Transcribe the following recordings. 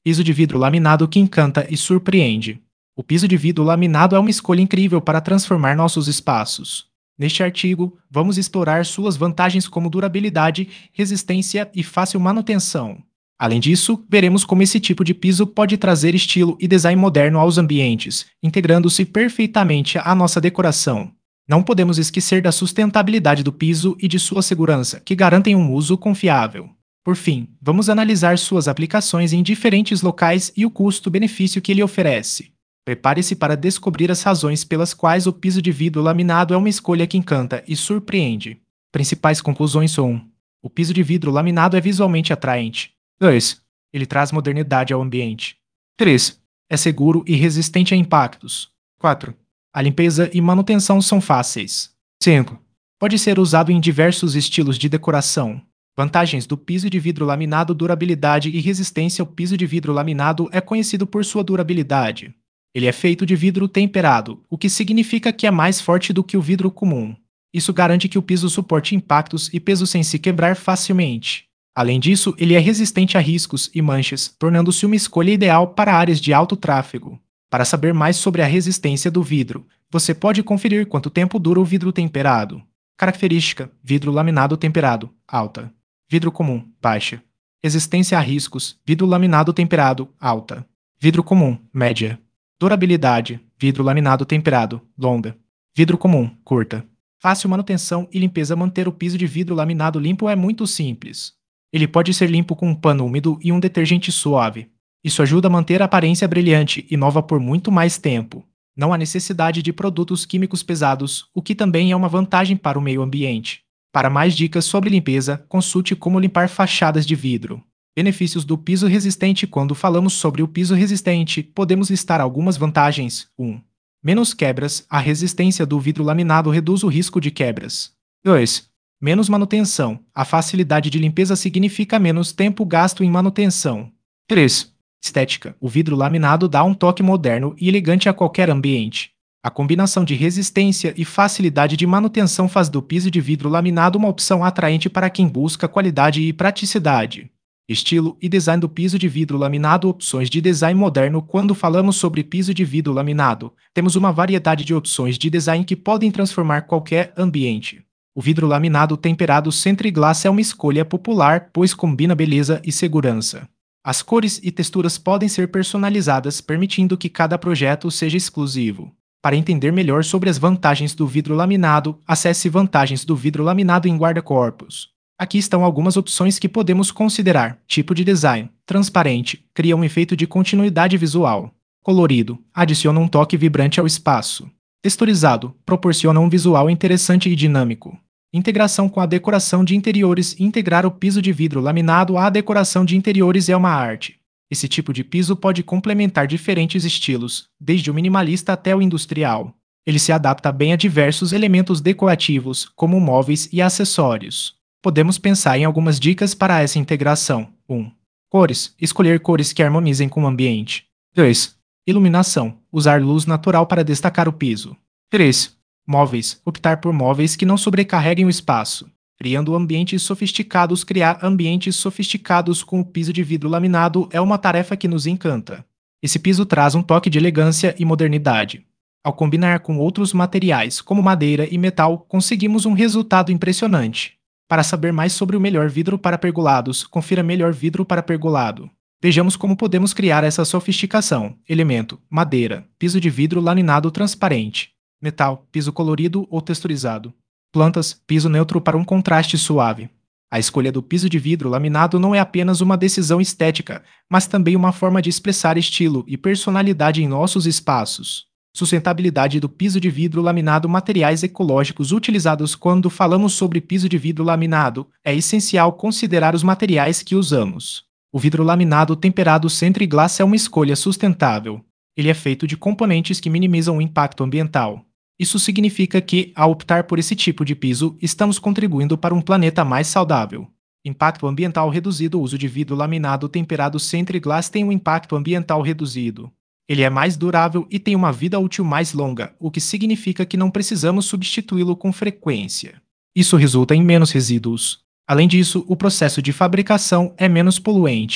Piso de vidro laminado que encanta e surpreende. O piso de vidro laminado é uma escolha incrível para transformar nossos espaços. Neste artigo, vamos explorar suas vantagens como durabilidade, resistência e fácil manutenção. Além disso, veremos como esse tipo de piso pode trazer estilo e design moderno aos ambientes, integrando-se perfeitamente à nossa decoração. Não podemos esquecer da sustentabilidade do piso e de sua segurança, que garantem um uso confiável. Por fim, vamos analisar suas aplicações em diferentes locais e o custo-benefício que ele oferece. Prepare-se para descobrir as razões pelas quais o piso de vidro laminado é uma escolha que encanta e surpreende. Principais conclusões são: 1. O piso de vidro laminado é visualmente atraente. 2. Ele traz modernidade ao ambiente. 3. É seguro e resistente a impactos. 4. A limpeza e manutenção são fáceis. 5. Pode ser usado em diversos estilos de decoração. Vantagens do piso de vidro laminado: durabilidade e resistência. O piso de vidro laminado é conhecido por sua durabilidade. Ele é feito de vidro temperado, o que significa que é mais forte do que o vidro comum. Isso garante que o piso suporte impactos e peso sem se quebrar facilmente. Além disso, ele é resistente a riscos e manchas, tornando-se uma escolha ideal para áreas de alto tráfego. Para saber mais sobre a resistência do vidro, você pode conferir quanto tempo dura o vidro temperado. Característica: vidro laminado temperado, alta. Vidro comum, baixa. Resistência a riscos: vidro laminado temperado, alta. Vidro comum, média. Durabilidade: vidro laminado temperado, longa. Vidro comum, curta. Fácil manutenção e limpeza: manter o piso de vidro laminado limpo é muito simples. Ele pode ser limpo com um pano úmido e um detergente suave. Isso ajuda a manter a aparência brilhante e nova por muito mais tempo. Não há necessidade de produtos químicos pesados, o que também é uma vantagem para o meio ambiente. Para mais dicas sobre limpeza, consulte como limpar fachadas de vidro. Benefícios do piso resistente: quando falamos sobre o piso resistente, podemos listar algumas vantagens. 1. Menos quebras: a resistência do vidro laminado reduz o risco de quebras. 2. Menos manutenção: a facilidade de limpeza significa menos tempo gasto em manutenção. 3. Estética: o vidro laminado dá um toque moderno e elegante a qualquer ambiente. A combinação de resistência e facilidade de manutenção faz do piso de vidro laminado uma opção atraente para quem busca qualidade e praticidade. Estilo e design do piso de vidro laminado: opções de design moderno. Quando falamos sobre piso de vidro laminado, temos uma variedade de opções de design que podem transformar qualquer ambiente. O vidro laminado temperado Century Glass é uma escolha popular, pois combina beleza e segurança. As cores e texturas podem ser personalizadas, permitindo que cada projeto seja exclusivo. Para entender melhor sobre as vantagens do vidro laminado, acesse Vantagens do vidro laminado em guarda-corpos. Aqui estão algumas opções que podemos considerar. Tipo de design: transparente, cria um efeito de continuidade visual. Colorido, adiciona um toque vibrante ao espaço. Texturizado, proporciona um visual interessante e dinâmico. Integração com a decoração de interiores: integrar o piso de vidro laminado à decoração de interiores é uma arte. Esse tipo de piso pode complementar diferentes estilos, desde o minimalista até o industrial. Ele se adapta bem a diversos elementos decorativos, como móveis e acessórios. Podemos pensar em algumas dicas para essa integração. 1. Cores: escolher cores que harmonizem com o ambiente. 2. Iluminação: usar luz natural para destacar o piso. 3. Móveis: optar por móveis que não sobrecarreguem o espaço. Criando ambientes sofisticados: criar ambientes sofisticados com o piso de vidro laminado é uma tarefa que nos encanta. Esse piso traz um toque de elegância e modernidade. Ao combinar com outros materiais, como madeira e metal, conseguimos um resultado impressionante. Para saber mais sobre o melhor vidro para pergolados, confira Melhor Vidro para Pergolado. Vejamos como podemos criar essa sofisticação. Elemento: madeira, piso de vidro laminado transparente. Metal: piso colorido ou texturizado. Plantas: piso neutro para um contraste suave. A escolha do piso de vidro laminado não é apenas uma decisão estética, mas também uma forma de expressar estilo e personalidade em nossos espaços. Sustentabilidade do piso de vidro laminado: materiais ecológicos utilizados. Quando falamos sobre piso de vidro laminado, é essencial considerar os materiais que usamos. O vidro laminado temperado Century Glass é uma escolha sustentável. Ele é feito de componentes que minimizam o impacto ambiental. Isso significa que, ao optar por esse tipo de piso, estamos contribuindo para um planeta mais saudável. Impacto ambiental reduzido: o uso de vidro laminado temperado Century Glass tem um impacto ambiental reduzido. Ele é mais durável e tem uma vida útil mais longa, o que significa que não precisamos substituí-lo com frequência. Isso resulta em menos resíduos. Além disso, o processo de fabricação é menos poluente.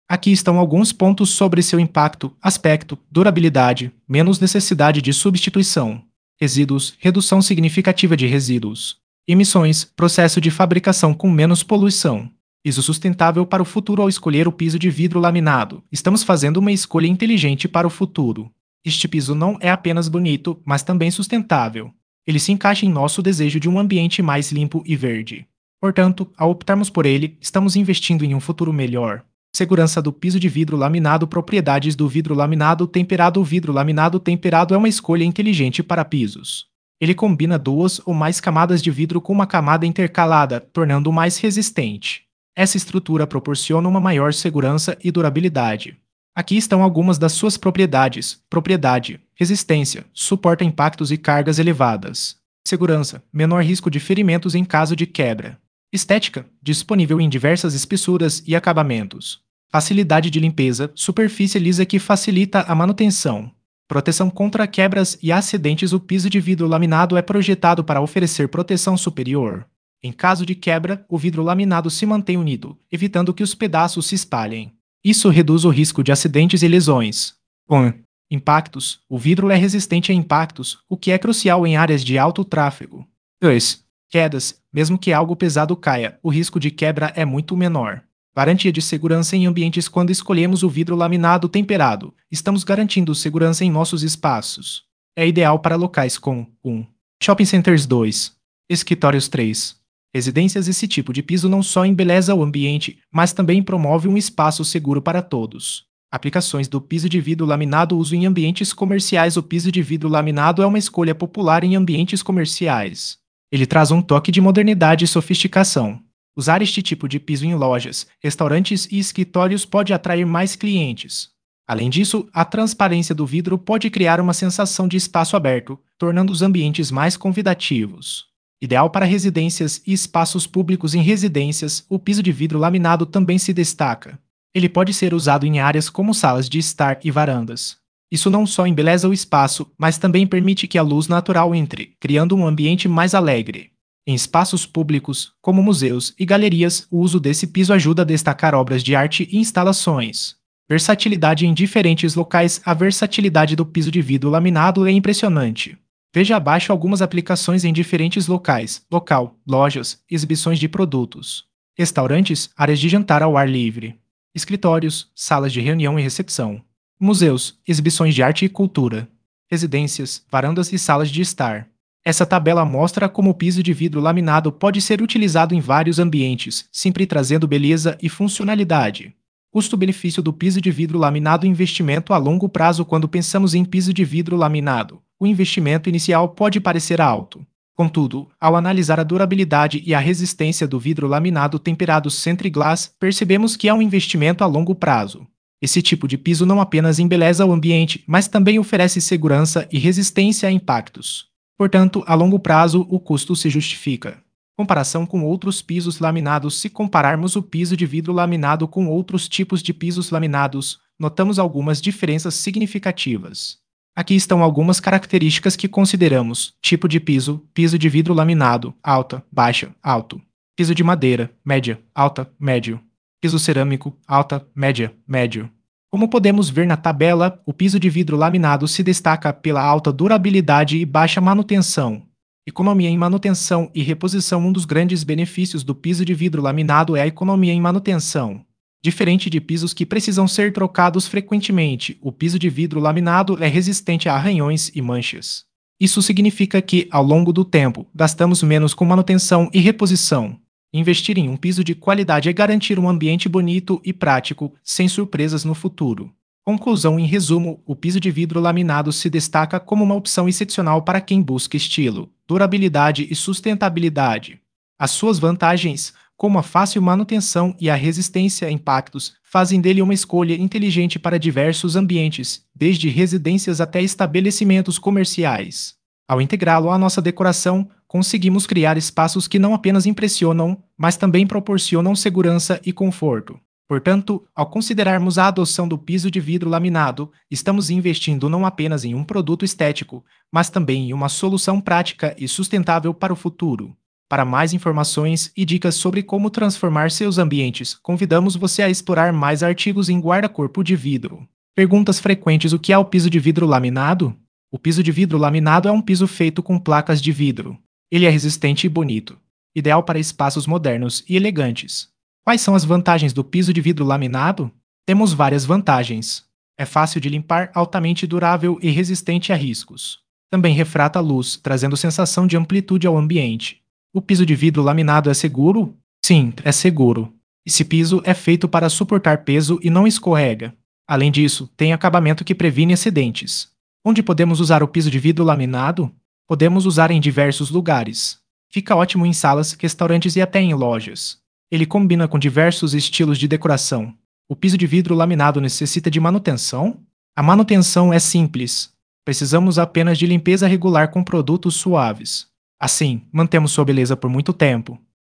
Aqui estão alguns pontos sobre seu impacto, aspecto, durabilidade, menos necessidade de substituição, resíduos, redução significativa de resíduos, emissões, processo de fabricação com menos poluição. Piso sustentável para o futuro. Ao escolher o piso de vidro laminado, estamos fazendo uma escolha inteligente para o futuro. Este piso não é apenas bonito, mas também sustentável. Ele se encaixa em nosso desejo de um ambiente mais limpo e verde. Portanto, ao optarmos por ele, estamos investindo em um futuro melhor. Segurança do piso de vidro laminado. Propriedades do vidro laminado temperado. O vidro laminado temperado é uma escolha inteligente para pisos. Ele combina duas ou mais camadas de vidro com uma camada intercalada, tornando-o mais resistente. Essa estrutura proporciona uma maior segurança e durabilidade. Aqui estão algumas das suas propriedades: propriedade, resistência, suporta impactos e cargas elevadas. Segurança, menor risco de ferimentos em caso de quebra. Estética, disponível em diversas espessuras e acabamentos. Facilidade de limpeza, superfície lisa que facilita a manutenção. Proteção contra quebras e acidentes. O piso de vidro laminado é projetado para oferecer proteção superior. Em caso de quebra, o vidro laminado se mantém unido, evitando que os pedaços se espalhem. Isso reduz o risco de acidentes e lesões. 1. Impactos. O vidro é resistente a impactos, o que é crucial em áreas de alto tráfego. 2. Quedas. Mesmo que algo pesado caia, o risco de quebra é muito menor. Garantia de segurança em ambientes. Quando escolhemos o vidro laminado temperado, estamos garantindo segurança em nossos espaços. É ideal para locais com 1. Shopping centers. 2. Escritórios. 3. Residências. Esse tipo de piso não só embeleza o ambiente, mas também promove um espaço seguro para todos. Aplicações do piso de vidro laminado. Uso em ambientes comerciais. O piso de vidro laminado é uma escolha popular em ambientes comerciais. Ele traz um toque de modernidade e sofisticação. Usar este tipo de piso em lojas, restaurantes e escritórios pode atrair mais clientes. Além disso, a transparência do vidro pode criar uma sensação de espaço aberto, tornando os ambientes mais convidativos. Ideal para residências e espaços públicos. Em residências, o piso de vidro laminado também se destaca. Ele pode ser usado em áreas como salas de estar e varandas. Isso não só embeleza o espaço, mas também permite que a luz natural entre, criando um ambiente mais alegre. Em espaços públicos, como museus e galerias, o uso desse piso ajuda a destacar obras de arte e instalações. Versatilidade em diferentes locais. A versatilidade do piso de vidro laminado é impressionante. Veja abaixo algumas aplicações em diferentes locais: local, lojas, exibições de produtos, restaurantes, áreas de jantar ao ar livre, escritórios, salas de reunião e recepção, museus, exibições de arte e cultura, residências, varandas e salas de estar. Essa tabela mostra como o piso de vidro laminado pode ser utilizado em vários ambientes, sempre trazendo beleza e funcionalidade. Custo-benefício do piso de vidro laminado. Investimento a longo prazo. Quando pensamos em piso de vidro laminado, o investimento inicial pode parecer alto. Contudo, ao analisar a durabilidade e a resistência do vidro laminado temperado Centriglass, percebemos que é um investimento a longo prazo. Esse tipo de piso não apenas embeleza o ambiente, mas também oferece segurança e resistência a impactos. Portanto, a longo prazo, o custo se justifica. Comparação com outros pisos laminados. Se compararmos o piso de vidro laminado com outros tipos de pisos laminados, notamos algumas diferenças significativas. Aqui estão algumas características que consideramos: tipo de piso, piso de vidro laminado, alta, baixa, alto. Piso de madeira, média, alta, médio. Piso cerâmico, alta, média, médio. Como podemos ver na tabela, o piso de vidro laminado se destaca pela alta durabilidade e baixa manutenção. Economia em manutenção e reposição. Um dos grandes benefícios do piso de vidro laminado é a economia em manutenção. Diferente de pisos que precisam ser trocados frequentemente, o piso de vidro laminado é resistente a arranhões e manchas. Isso significa que, ao longo do tempo, gastamos menos com manutenção e reposição. Investir em um piso de qualidade é garantir um ambiente bonito e prático, sem surpresas no futuro. Conclusão: em resumo, o piso de vidro laminado se destaca como uma opção excepcional para quem busca estilo, durabilidade e sustentabilidade. As suas vantagens, como a fácil manutenção e a resistência a impactos, fazem dele uma escolha inteligente para diversos ambientes, desde residências até estabelecimentos comerciais. Ao integrá-lo à nossa decoração, conseguimos criar espaços que não apenas impressionam, mas também proporcionam segurança e conforto. Portanto, ao considerarmos a adoção do piso de vidro laminado, estamos investindo não apenas em um produto estético, mas também em uma solução prática e sustentável para o futuro. Para mais informações e dicas sobre como transformar seus ambientes, convidamos você a explorar mais artigos em guarda-corpo de vidro. Perguntas frequentes: o que é o piso de vidro laminado? O piso de vidro laminado é um piso feito com placas de vidro. Ele é resistente e bonito, ideal para espaços modernos e elegantes. Quais são as vantagens do piso de vidro laminado? Temos várias vantagens. É fácil de limpar, altamente durável e resistente a riscos. Também refrata a luz, trazendo sensação de amplitude ao ambiente. O piso de vidro laminado é seguro? Sim, é seguro. Esse piso é feito para suportar peso e não escorrega. Além disso, tem acabamento que previne acidentes. Onde podemos usar o piso de vidro laminado? Podemos usar em diversos lugares. Fica ótimo em salas, restaurantes e até em lojas. Ele combina com diversos estilos de decoração. O piso de vidro laminado necessita de manutenção? A manutenção é simples. Precisamos apenas de limpeza regular com produtos suaves. Assim, mantemos sua beleza por muito tempo.